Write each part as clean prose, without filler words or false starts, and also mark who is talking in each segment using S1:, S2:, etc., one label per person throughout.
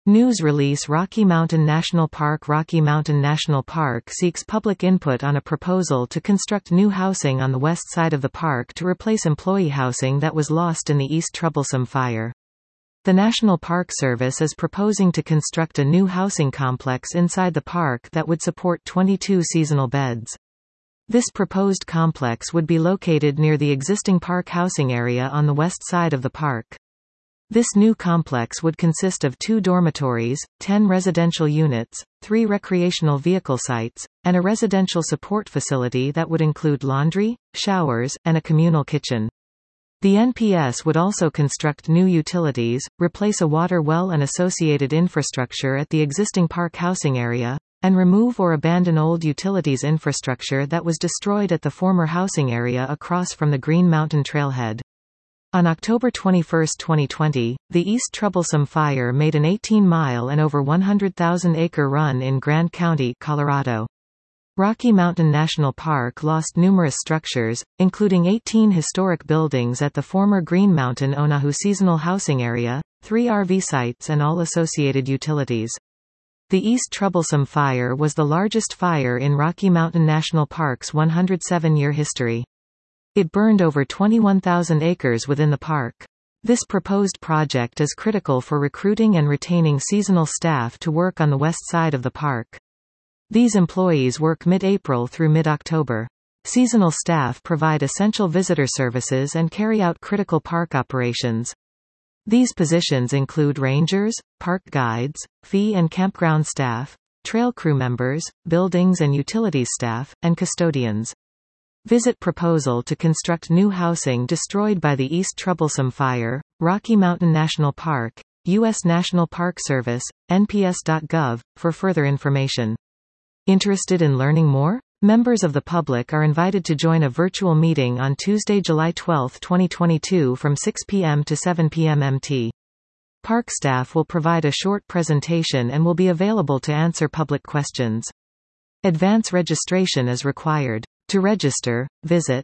S1: News release Rocky Mountain National Park. Rocky Mountain National Park seeks public input on a proposal to construct new housing on the west side of the park to replace employee housing that was lost in the East Troublesome Fire. The National Park Service is proposing to construct a new housing complex inside the park that would support 22 seasonal beds. This proposed complex would be located near the existing park housing area on the west side of the park. This new complex would consist of 2 dormitories, 10 residential units, 3 recreational vehicle sites, and a residential support facility that would include laundry, showers, and a communal kitchen. The NPS would also construct new utilities, replace a water well and associated infrastructure at the existing park housing area, and remove or abandon old utilities infrastructure that was destroyed at the former housing area across from the Green Mountain Trailhead. On October 21, 2020, the East Troublesome Fire made an 18-mile and over 100,000-acre run in Grant County, Colorado. Rocky Mountain National Park lost numerous structures, including 18 historic buildings at the former Green Mountain Onahu seasonal housing area, 3 RV sites and all associated utilities. The East Troublesome Fire was the largest fire in Rocky Mountain National Park's 107-year history. It burned over 21,000 acres within the park. This proposed project is critical for recruiting and retaining seasonal staff to work on the west side of the park. These employees work mid-April through mid-October. Seasonal staff provide essential visitor services and carry out critical park operations. These positions include rangers, park guides, fee and campground staff, trail crew members, buildings and utilities staff, and custodians. Visit proposal to construct new housing destroyed by the East Troublesome Fire, Rocky Mountain National Park, U.S. National Park Service, nps.gov, for further information. Interested in learning more? Members of the public are invited to join a virtual meeting on Tuesday, July 12, 2022 from 6 p.m. to 7 p.m. MT. Park staff will provide a short presentation and will be available to answer public questions. Advance registration is required. To register, visit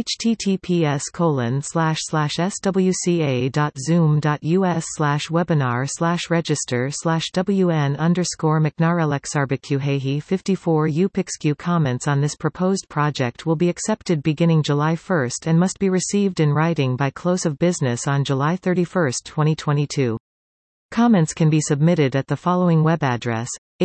S1: https://swc.zoom.us/webinar/register/wn_mcnarlexarbequhehi 54 upixq. Comments on this proposed project will be accepted beginning July 1 and must be received in writing by close of business on July 31, 2022. Comments can be submitted at the following web address: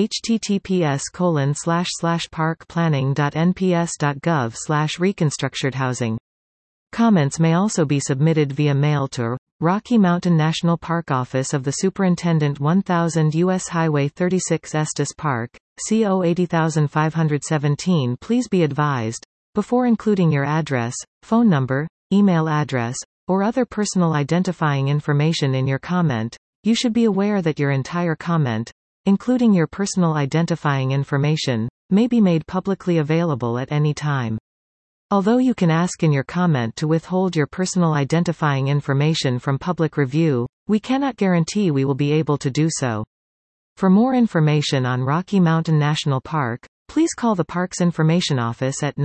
S1: https://parkplanning.nps.gov/reconstructedhousing. Comments may also be submitted via mail to Rocky Mountain National Park Office of the Superintendent 1000 U.S. Highway 36 Estes Park, CO 80517. Please be advised, before including your address, phone number, email address, or other personal identifying information in your comment, you should be aware that your entire comment, including your personal identifying information, may be made publicly available at any time. Although you can ask in your comment to withhold your personal identifying information from public review, we cannot guarantee we will be able to do so. For more information on Rocky Mountain National Park, please call the Parks Information Office at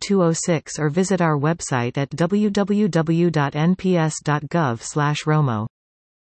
S1: 970-586-1206 or visit our website at www.nps.gov/romo.